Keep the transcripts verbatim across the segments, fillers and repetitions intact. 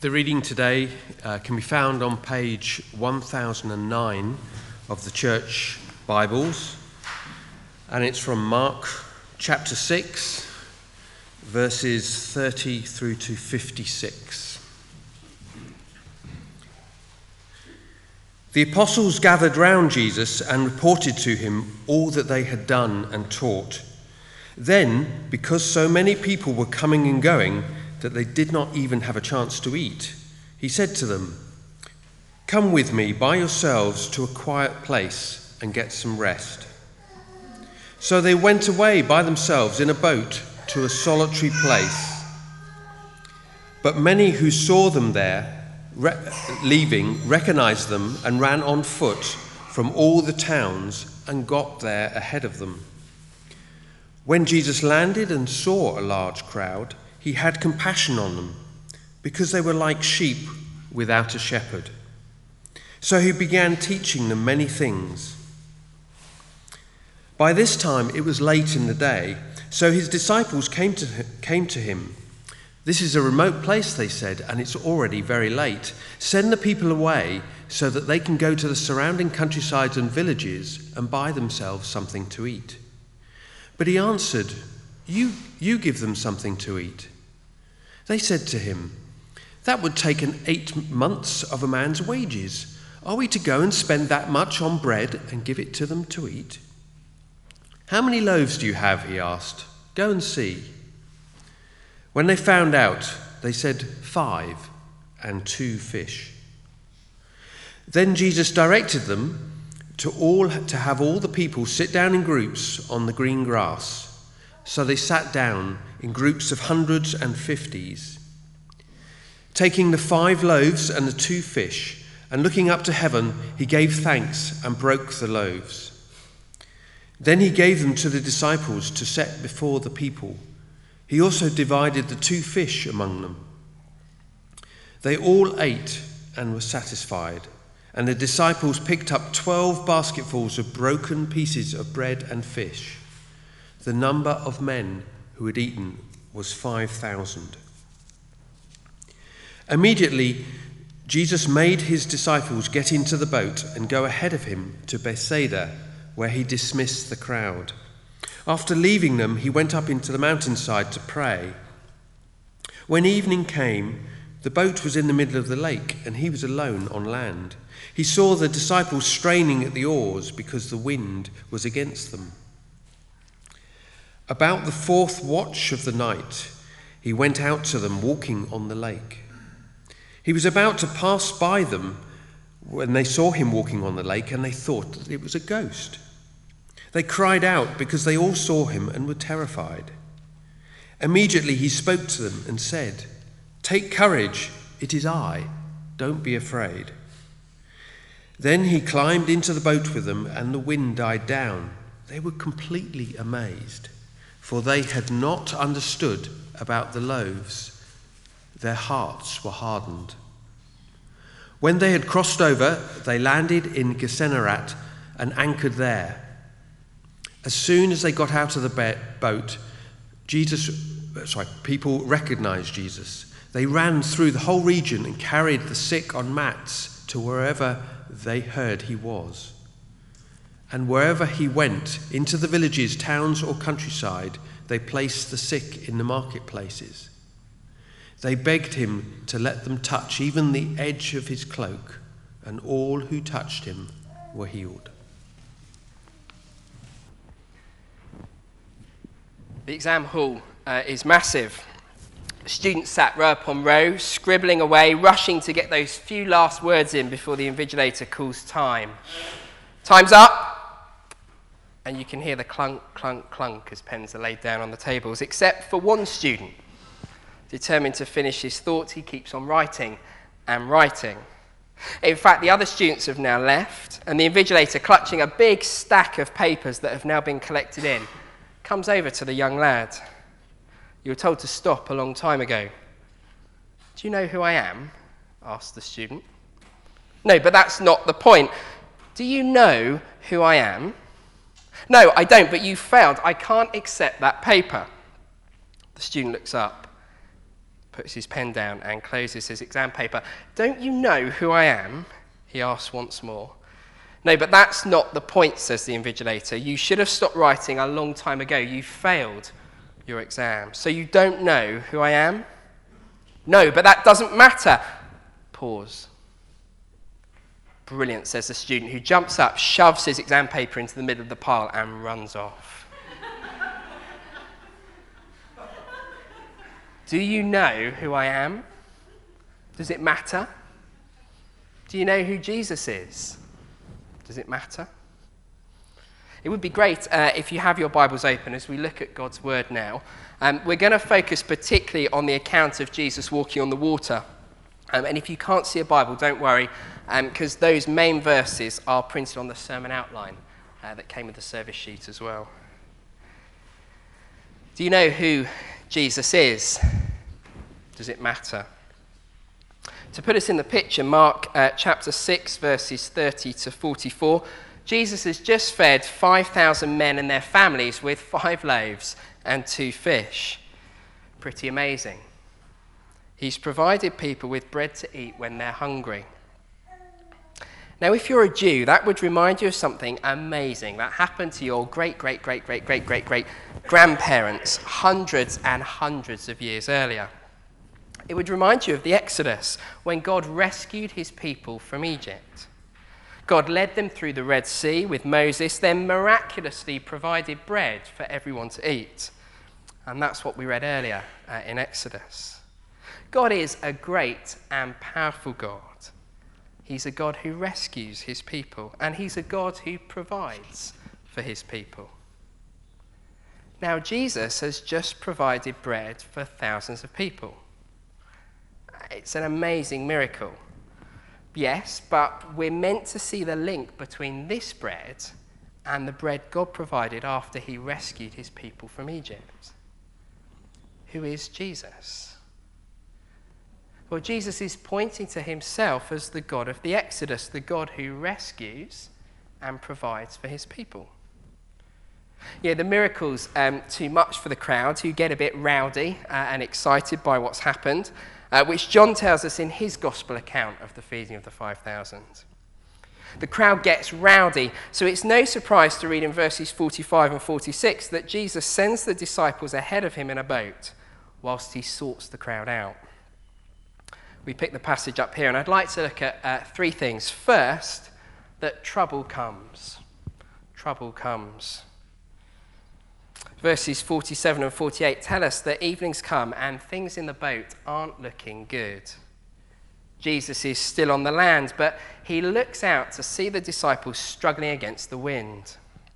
The reading today uh, can be found on page one thousand nine of the Church Bibles, and it's from Mark chapter six, verses thirty through to fifty-six. The apostles gathered round Jesus and reported to him all that they had done and taught. Then, because so many people were coming and going, that they did not even have a chance to eat, he said to them, "Come with me by yourselves to a quiet place and get some rest." So they went away by themselves in a boat to a solitary place. But many who saw them there re- leaving recognized them and ran on foot from all the towns and got there ahead of them. When Jesus landed and saw a large crowd, he had compassion on them, because they were like sheep without a shepherd. So he began teaching them many things. By this time it was late in the day, so his disciples came to came to him. "This is a remote place," they said, "and it's already very late. Send the people away so that they can go to the surrounding countrysides and villages and buy themselves something to eat." But he answered, You, you give them something to eat." They said to him, "That would take an eight months of a man's wages. Are we to go and spend that much on bread and give it to them to eat?" "How many loaves do you have?" he asked. "Go and see." When they found out, they said, "Five and two fish." Then Jesus directed them to all to have all the people sit down in groups on the green grass. So they sat down in groups of hundreds and fifties. Taking the five loaves and the two fish, and looking up to heaven, he gave thanks and broke the loaves. Then he gave them to the disciples to set before the people. He also divided the two fish among them. They all ate and were satisfied, and the disciples picked up twelve basketfuls of broken pieces of bread and fish. The number of men who had eaten was five thousand. Immediately, Jesus made his disciples get into the boat and go ahead of him to Bethsaida, where he dismissed the crowd. After leaving them, he went up into the mountainside to pray. When evening came, the boat was in the middle of the lake, and he was alone on land. He saw the disciples straining at the oars because the wind was against them. About the fourth watch of the night, he went out to them walking on the lake. He was about to pass by them when they saw him walking on the lake, and they thought that it was a ghost. They cried out because they all saw him and were terrified. Immediately he spoke to them and said, "Take courage, it is I, don't be afraid." Then he climbed into the boat with them, and the wind died down. They were completely amazed, for they had not understood about the loaves. Their hearts were hardened. When they had crossed over, they landed in Gennesaret and anchored there. As soon as they got out of the boat, Jesus, sorry, people recognized Jesus. They ran through the whole region and carried the sick on mats to wherever they heard he was. And wherever he went, into the villages, towns, or countryside, they placed the sick in the marketplaces. They begged him to let them touch even the edge of his cloak, and all who touched him were healed. The exam hall uh, is massive. Students sat row upon row, scribbling away, rushing to get those few last words in before the invigilator calls time. Time's up! And you can hear the clunk, clunk, clunk as pens are laid down on the tables, except for one student. Determined to finish his thought, he keeps on writing and writing. In fact, the other students have now left, and the invigilator, clutching a big stack of papers that have now been collected in, comes over to the young lad. "You were told to stop a long time ago." "Do you know who I am?" asked the student. "No, but that's not the point. Do you know who I am?" "No, I don't, but you failed. I can't accept that paper." The student looks up. puts his pen down and closes his exam paper. "Don't you know who I am?" he asks once more. "No, but that's not the point," says the invigilator. "You should have stopped writing a long time ago. You failed your exam. So you don't know who I am?" "No, but that doesn't matter." Pause. "Brilliant," says the student, who jumps up, shoves his exam paper into the middle of the pile and runs off. Do you know who I am? Does it matter? Do you know who Jesus is? Does it matter? It would be great uh, if you have your Bibles open as we look at God's word now. Um, we're going to focus particularly on the account of Jesus walking on the water. Um, and if you can't see a Bible, don't worry, because um, those main verses are printed on the sermon outline uh, that came with the service sheet as well. Do you know who Jesus is? Does it matter? To put us in the picture, Mark uh, chapter six, verses thirty to forty-four, Jesus has just fed five thousand men and their families with five loaves and two fish. Pretty amazing. He's provided people with bread to eat when they're hungry. Now, if you're a Jew, that would remind you of something amazing that happened to your great, great, great, great, great, great, great grandparents hundreds and hundreds of years earlier. It would remind you of the Exodus, when God rescued his people from Egypt. God led them through the Red Sea with Moses, then miraculously provided bread for everyone to eat. And that's what we read earlier uh, in Exodus. God is a great and powerful God. He's a God who rescues his people, and he's a God who provides for his people. Now, Jesus has just provided bread for thousands of people. It's an amazing miracle. Yes, but we're meant to see the link between this bread and the bread God provided after he rescued his people from Egypt. Who is Jesus? Well, Jesus is pointing to himself as the God of the Exodus, the God who rescues and provides for his people. Yeah, the miracle's um, too much for the crowd, who get a bit rowdy uh, and excited by what's happened, uh, which John tells us in his gospel account of the feeding of the five thousand. The crowd gets rowdy, so it's no surprise to read in verses forty-five and forty-six that Jesus sends the disciples ahead of him in a boat whilst he sorts the crowd out. We pick the passage up here, and I'd like to look at uh, three things. First, that trouble comes. Trouble comes. Verses forty-seven and forty-eight tell us that evening's come and things in the boat aren't looking good. Jesus is still on the land, but he looks out to see the disciples struggling against the wind.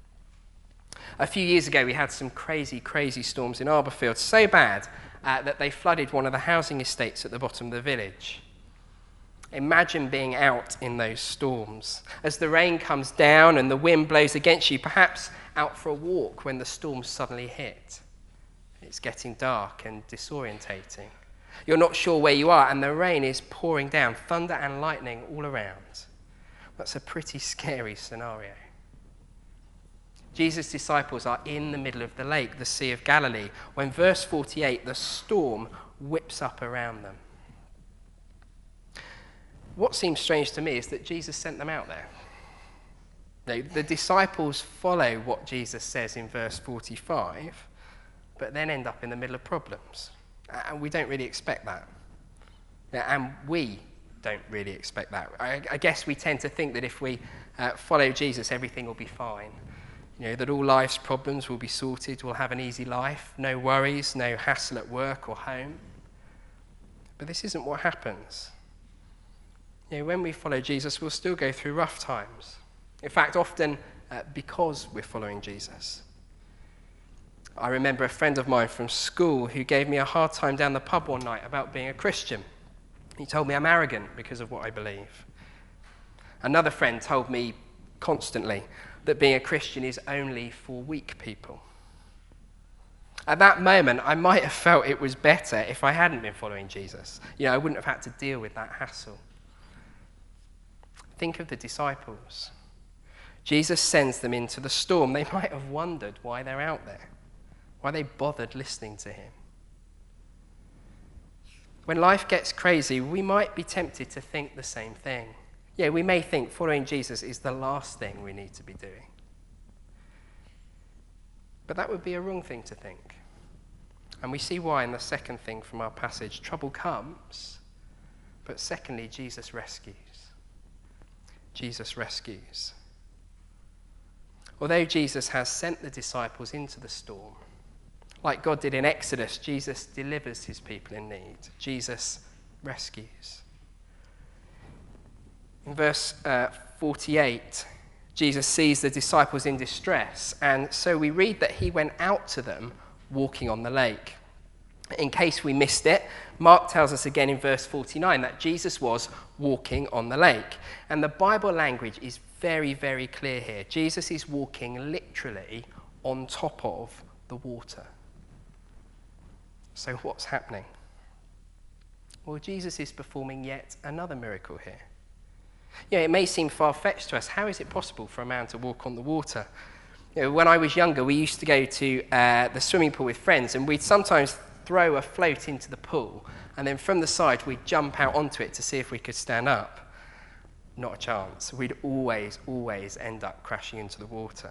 A few years ago, we had some crazy, crazy storms in Arborfield, so bad uh, that they flooded one of the housing estates at the bottom of the village. Imagine being out in those storms. As the rain comes down and the wind blows against you, perhaps out for a walk when the storm suddenly hit. It's getting dark and disorientating. You're not sure where you are, and the rain is pouring down, thunder and lightning all around. That's a pretty scary scenario. Jesus' disciples are in the middle of the lake, the Sea of Galilee, when verse forty-eight, the storm whips up around them. What seems strange to me is that Jesus sent them out there. No, the disciples follow what Jesus says in verse forty-five, but then end up in the middle of problems. And we don't really expect that. And we don't really expect that. I, I guess we tend to think that if we uh, follow Jesus, everything will be fine. You know, that all life's problems will be sorted, we'll have an easy life, no worries, no hassle at work or home. But this isn't what happens. You know, when we follow Jesus, we'll still go through rough times. In fact, often uh, because we're following Jesus. I remember a friend of mine from school who gave me a hard time down the pub one night about being a Christian. He told me I'm arrogant because of what I believe. Another friend told me constantly that being a Christian is only for weak people. At that moment, I might have felt it was better if I hadn't been following Jesus. You know, I wouldn't have had to deal with that hassle. Think of the disciples. Jesus sends them into the storm. They might have wondered why they're out there, why they bothered listening to him. When life gets crazy, we might be tempted to think the same thing. Yeah, we may think following Jesus is the last thing we need to be doing. But that would be a wrong thing to think. And we see why in the second thing from our passage. Trouble comes, but secondly, Jesus rescues. Jesus rescues. Although Jesus has sent the disciples into the storm, like God did in Exodus, Jesus delivers his people in need. Jesus rescues. In verse uh, forty-eight, Jesus sees the disciples in distress, and so we read that he went out to them walking on the lake. In case we missed it, Mark tells us again in verse forty-nine that Jesus was walking on the lake. And the Bible language is very, very clear here. Jesus is walking literally on top of the water. So what's happening? Well, Jesus is performing yet another miracle here. Yeah, it may seem far-fetched to us. How is it possible for a man to walk on the water? You know, when I was younger, we used to go to uh, the swimming pool with friends, and we'd sometimes throw a float into the pool, and then from the side, we'd jump out onto it to see if we could stand up. Not a chance. We'd always, always end up crashing into the water.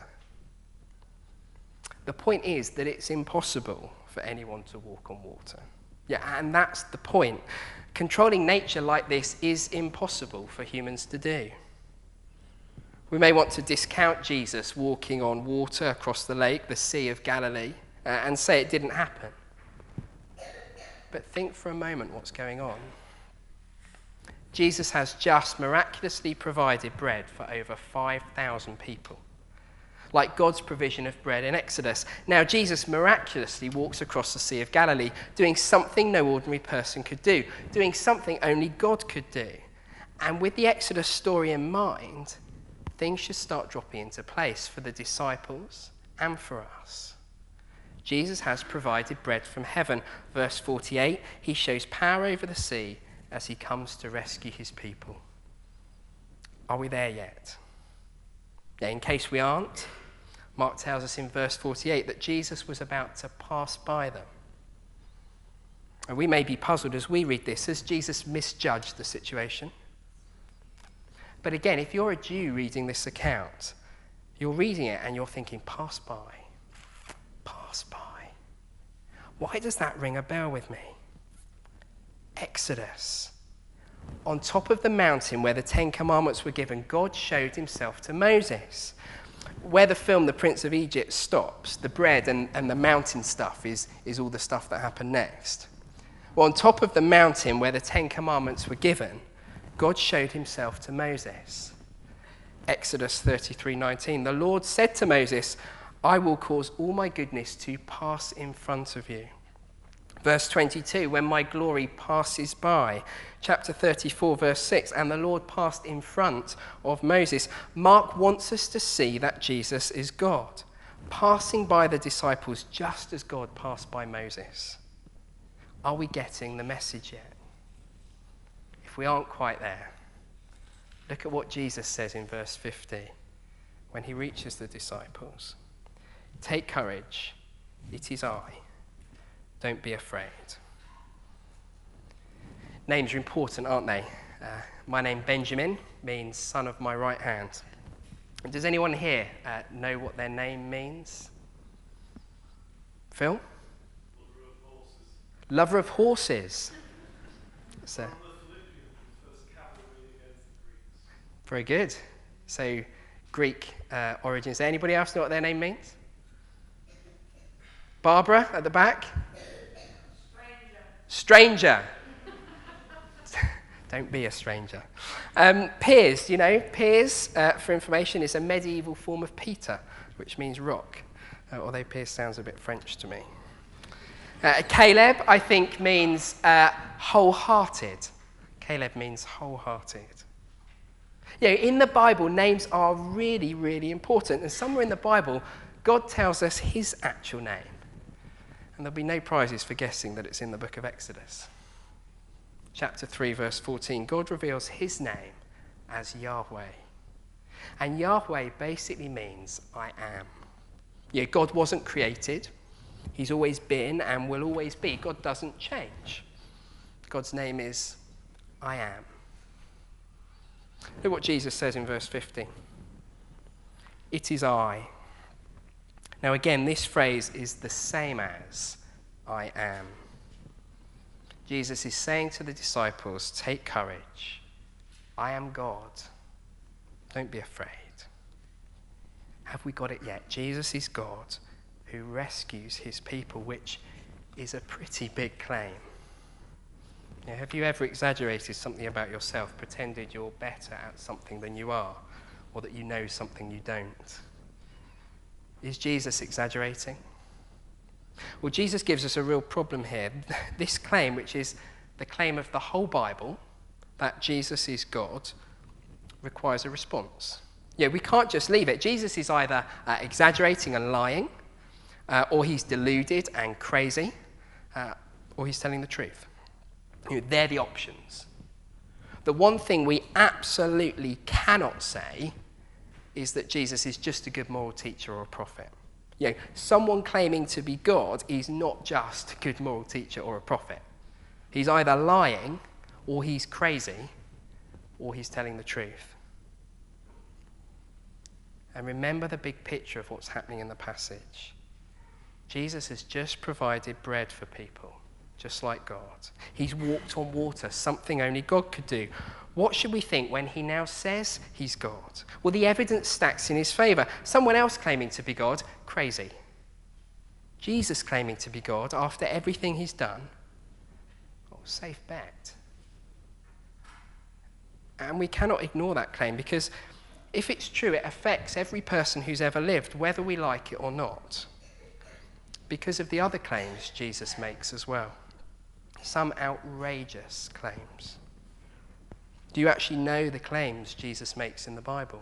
The point is that it's impossible for anyone to walk on water. Yeah, and that's the point. Controlling nature like this is impossible for humans to do. We may want to discount Jesus walking on water across the lake, the Sea of Galilee, uh, and say it didn't happen. But think for a moment what's going on. Jesus has just miraculously provided bread for over five thousand people, like God's provision of bread in Exodus. Now, Jesus miraculously walks across the Sea of Galilee, doing something no ordinary person could do, doing something only God could do. And with the Exodus story in mind, things should start dropping into place for the disciples and for us. Jesus has provided bread from heaven. Verse forty-eight, he shows power over the sea as he comes to rescue his people. Are we there yet? Yeah, in case we aren't, Mark tells us in verse forty-eight that Jesus was about to pass by them. And we may be puzzled as we read this. Has Jesus misjudged the situation? But again, if you're a Jew reading this account, you're reading it and you're thinking, pass by, pass by. Why does that ring a bell with me? Exodus. On top of the mountain where the Ten Commandments were given, God showed himself to Moses. Where the film The Prince of Egypt stops, the bread and, and the mountain stuff is, is all the stuff that happened next. Well, on top of the mountain where the Ten Commandments were given, God showed himself to Moses. Exodus thirty-three nineteen, the Lord said to Moses, I will cause all my goodness to pass in front of you. Verse twenty-two, when my glory passes by. Chapter thirty-four, verse six, and the Lord passed in front of Moses. Mark wants us to see that Jesus is God, passing by the disciples just as God passed by Moses. Are we getting the message yet? If we aren't quite there, look at what Jesus says in verse fifty when he reaches the disciples. Take courage, it is I. Don't be afraid. Names are important, aren't they? Uh, my name, Benjamin, means son of my right hand. Does anyone here uh, know what their name means? Phil? Lover of horses. So, very good. So, Greek uh, origins. Anybody else know what their name means? Barbara at the back? Stranger. Stranger. Don't be a stranger. Um, Piers, you know, Piers, uh, for information, is a medieval form of Peter, which means rock, uh, although Piers sounds a bit French to me. Uh, Caleb, I think, means uh, wholehearted. Caleb means wholehearted. You know, in the Bible, names are really, really important. And somewhere in the Bible, God tells us his actual name. And there'll be no prizes for guessing that it's in the book of Exodus. Chapter three, verse fourteen, God reveals his name as Yahweh. And Yahweh basically means I am. Yeah, God wasn't created. He's always been and will always be. God doesn't change. God's name is I am. Look what Jesus says in verse fifty. It is I. Now again, this phrase is the same as I am. Jesus is saying to the disciples, take courage. I am God. Don't be afraid. Have we got it yet? Jesus is God who rescues his people, which is a pretty big claim. Now, have you ever exaggerated something about yourself, pretended you're better at something than you are, or that you know something you don't? Is Jesus exaggerating? Well, Jesus gives us a real problem here. This claim, which is the claim of the whole Bible, that Jesus is God, requires a response. Yeah, we can't just leave it. Jesus is either uh, exaggerating and lying, uh, or he's deluded and crazy, uh, or he's telling the truth. You know, they're the options. The one thing we absolutely cannot say is that Jesus is just a good moral teacher or a prophet. You know, someone claiming to be God is not just a good moral teacher or a prophet. He's either lying, or he's crazy, or he's telling the truth. And remember the big picture of what's happening in the passage. Jesus has just provided bread for people, just like God. He's walked on water, something only God could do. What should we think when he now says he's God? Well, the evidence stacks in his favor. Someone else claiming to be God, crazy. Jesus claiming to be God after everything he's done, oh, safe bet. And we cannot ignore that claim, because if it's true, it affects every person who's ever lived, whether we like it or not, because of the other claims Jesus makes as well. Some outrageous claims. Do you actually know the claims Jesus makes in the Bible?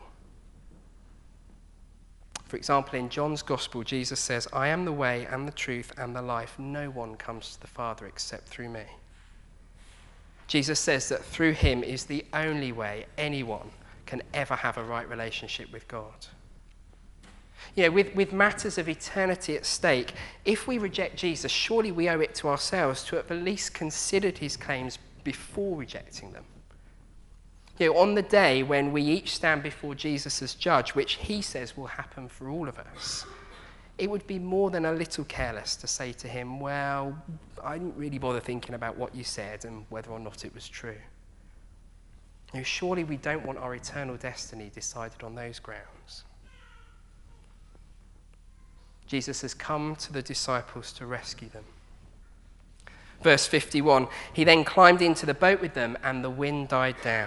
For example, in John's Gospel, Jesus says, I am the way and the truth and the life. No one comes to the Father except through me. Jesus says that through him is the only way anyone can ever have a right relationship with God. You know, with, with matters of eternity at stake, if we reject Jesus, surely we owe it to ourselves to have at least considered his claims before rejecting them. You know, on the day when we each stand before Jesus as judge, which he says will happen for all of us, it would be more than a little careless to say to him, well, I didn't really bother thinking about what you said and whether or not it was true. You know, surely we don't want our eternal destiny decided on those grounds. Jesus has come to the disciples to rescue them. Verse fifty-one, he then climbed into the boat with them and the wind died down.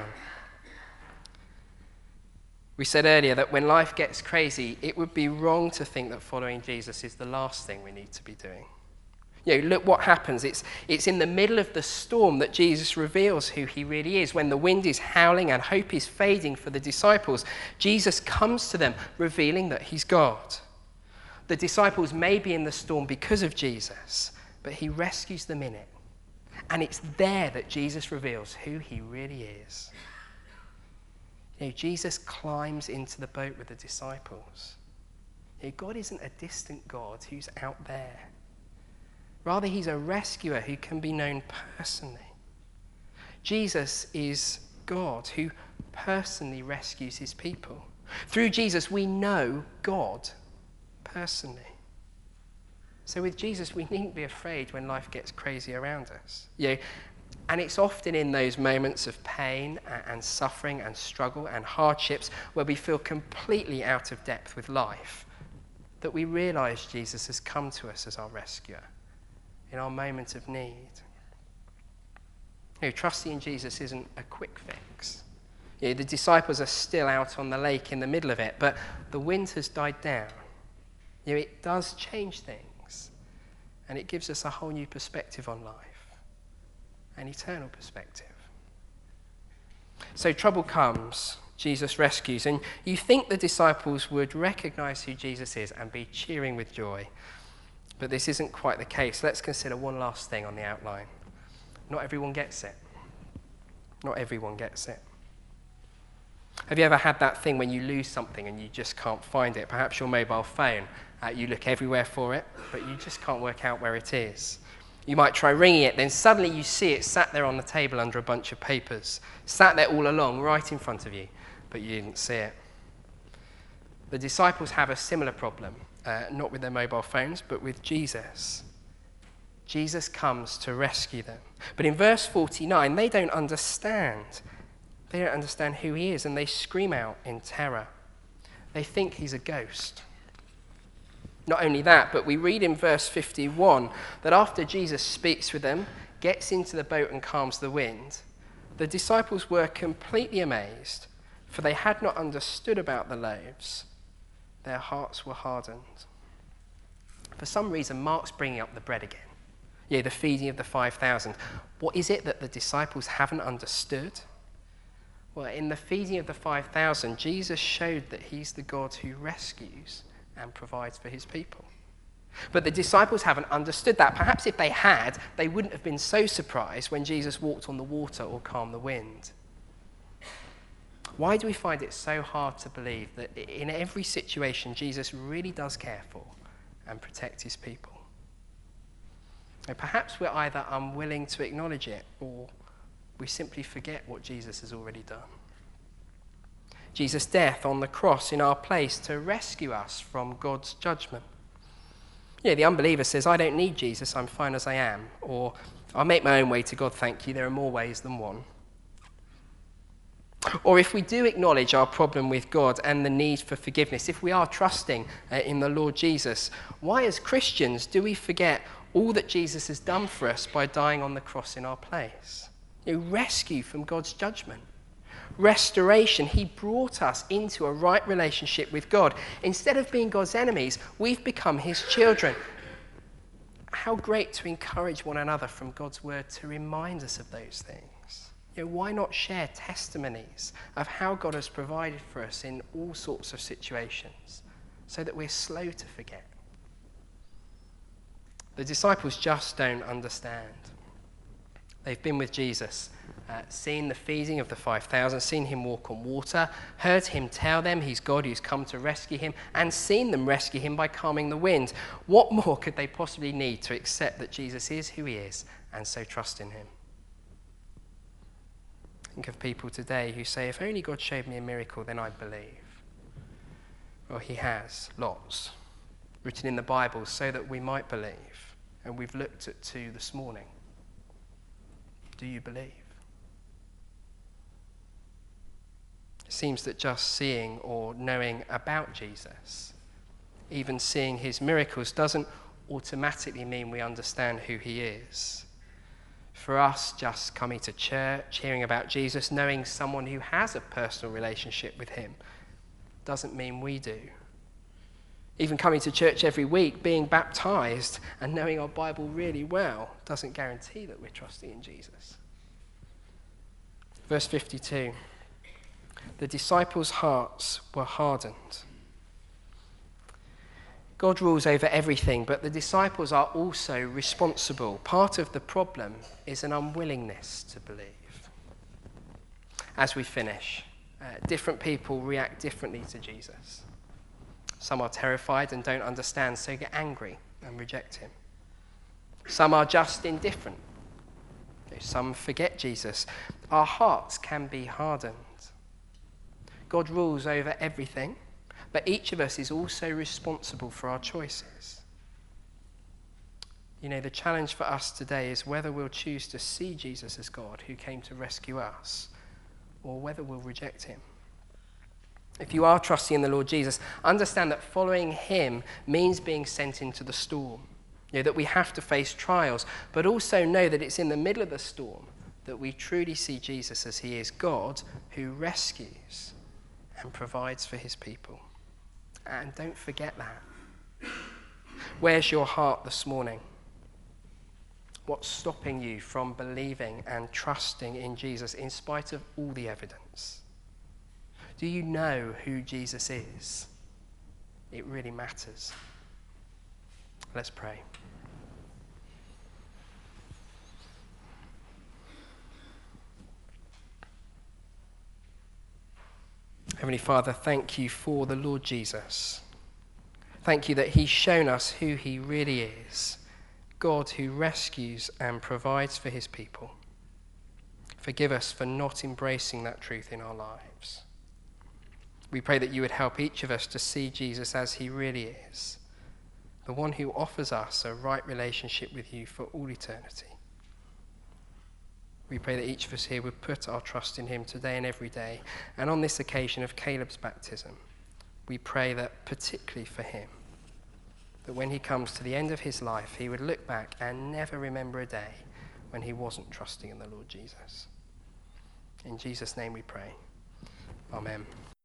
We said earlier that when life gets crazy, it would be wrong to think that following Jesus is the last thing we need to be doing. You know, look what happens. It's, it's in the middle of the storm that Jesus reveals who he really is. When the wind is howling and hope is fading for the disciples, Jesus comes to them, revealing that he's God. The disciples may be in the storm because of Jesus, but he rescues them in it. And it's there that Jesus reveals who he really is. You know, Jesus climbs into the boat with the disciples. You know, God isn't a distant God who's out there. Rather, he's a rescuer who can be known personally. Jesus is God who personally rescues his people. Through Jesus, we know God personally. So with Jesus, we needn't be afraid when life gets crazy around us. You know, and it's often in those moments of pain and suffering and struggle and hardships where we feel completely out of depth with life that we realize Jesus has come to us as our rescuer in our moment of need. You know, trusting in Jesus isn't a quick fix. You know, the disciples are still out on the lake in the middle of it, but the wind has died down. You know, it does change things, and it gives us a whole new perspective on life, an eternal perspective. So trouble comes, Jesus rescues, and you think the disciples would recognize who Jesus is and be cheering with joy. But this isn't quite the case. Let's consider one last thing on the outline. Not everyone gets it. Not everyone gets it. Have you ever had that thing when you lose something and you just can't find it? Perhaps your mobile phone. Uh, you look everywhere for it, but you just can't work out where it is. You might try ringing it, then suddenly you see it sat there on the table under a bunch of papers, sat there all along, right in front of you, but you didn't see it. The disciples have a similar problem, uh, not with their mobile phones, but with Jesus. Jesus comes to rescue them. But in verse forty-nine, they don't understand. They don't understand who he is, and they scream out in terror. They think he's a ghost. Not only that, but we read in verse fifty-one that after Jesus speaks with them, gets into the boat and calms the wind, the disciples were completely amazed, for they had not understood about the loaves. Their hearts were hardened. For some reason, Mark's bringing up the bread again. Yeah, the feeding of the five thousand. What is it that the disciples haven't understood? Well, in the feeding of the five thousand, Jesus showed that he's the God who rescues and provides for his people. But the disciples haven't understood that. Perhaps if they had, they wouldn't have been so surprised when Jesus walked on the water or calmed the wind. Why do we find it so hard to believe that in every situation Jesus really does care for and protect his people? And perhaps we're either unwilling to acknowledge it or we simply forget what Jesus has already done. Jesus' death on the cross in our place to rescue us from God's judgment. Yeah, the unbeliever says, I don't need Jesus, I'm fine as I am. Or, I'll make my own way to God, thank you, there are more ways than one. Or if we do acknowledge our problem with God and the need for forgiveness, if we are trusting uh, in the Lord Jesus, why as Christians do we forget all that Jesus has done for us by dying on the cross in our place? You know, rescue from God's judgment. Restoration. He brought us into a right relationship with God. Instead of being God's enemies, we've become his children. How great to encourage one another from God's word to remind us of those things. You know, why not share testimonies of how God has provided for us in all sorts of situations so that we're slow to forget? The disciples just don't understand. They've been with Jesus, uh, seen the feeding of the five thousand, seen him walk on water, heard him tell them he's God who's come to rescue him, and seen them rescue him by calming the wind. What more could they possibly need to accept that Jesus is who he is and so trust in him? Think of people today who say, if only God showed me a miracle, then I'd believe. Well, he has, lots, written in the Bible so that we might believe. And we've looked at two this morning. Do you believe? It seems that just seeing or knowing about Jesus, even seeing his miracles, doesn't automatically mean we understand who he is. For us, just coming to church, hearing about Jesus, knowing someone who has a personal relationship with him, doesn't mean we do. Even coming to church every week, being baptized, and knowing our Bible really well doesn't guarantee that we're trusting in Jesus. Verse fifty-two, the disciples' hearts were hardened. God rules over everything, but the disciples are also responsible. Part of the problem is an unwillingness to believe. As we finish, uh, different people react differently to Jesus. Some are terrified and don't understand, so get angry and reject him. Some are just indifferent. Some forget Jesus. Our hearts can be hardened. God rules over everything, but each of us is also responsible for our choices. You know, the challenge for us today is whether we'll choose to see Jesus as God who came to rescue us, or whether we'll reject him. If you are trusting in the Lord Jesus, understand that following him means being sent into the storm. You know, that we have to face trials, but also know that it's in the middle of the storm that we truly see Jesus as he is God who rescues and provides for his people. And don't forget that. Where's your heart this morning? What's stopping you from believing and trusting in Jesus in spite of all the evidence? Do you know who Jesus is? It really matters. Let's pray. Heavenly Father, thank you for the Lord Jesus. Thank you that he's shown us who he really is. God who rescues and provides for his people. Forgive us for not embracing that truth in our lives. We pray that you would help each of us to see Jesus as he really is, the one who offers us a right relationship with you for all eternity. We pray that each of us here would put our trust in him today and every day. And on this occasion of Caleb's baptism, we pray that particularly for him, that when he comes to the end of his life, he would look back and never remember a day when he wasn't trusting in the Lord Jesus. In Jesus' name we pray. Amen.